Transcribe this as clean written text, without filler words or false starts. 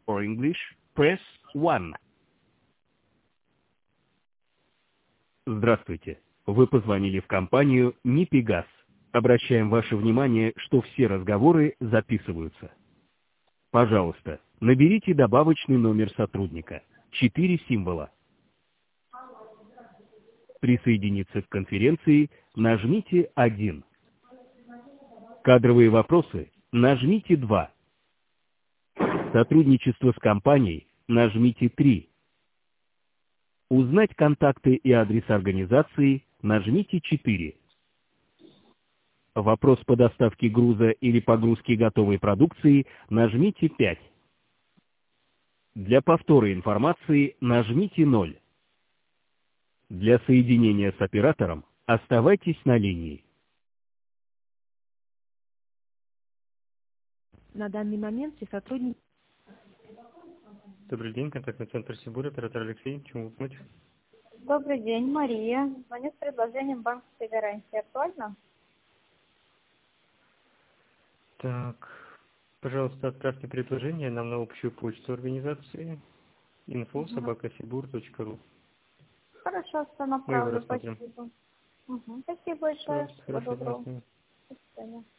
For English, press 1. Здравствуйте. Вы позвонили в компанию Нипигаз. Обращаем ваше внимание, что все разговоры записываются. Пожалуйста, наберите добавочный номер сотрудника. 4 символа. Присоединиться к конференции нажмите 1. Кадровые вопросы нажмите 2. Сотрудничество с компанией нажмите 3. Узнать контакты и адрес организации нажмите 4. Вопрос по доставке груза или погрузке готовой продукции нажмите 5. Для повтора информации нажмите 0. Для соединения с оператором оставайтесь на линии. На данный момент все сотрудники... Добрый день, контактный центр Сибурь, оператор Алексей. Чему помочь? Добрый день, Мария. Звоню с предложением банковской гарантии. Актуально? Так, пожалуйста, отправьте предложение нам на общую почту организации info@sibur.ru. Хорошо, что Мы его направлю. рассмотрим. Спасибо. Спасибо большое. Пожалуйста, Всего хорошего доброго. дня. До свидания.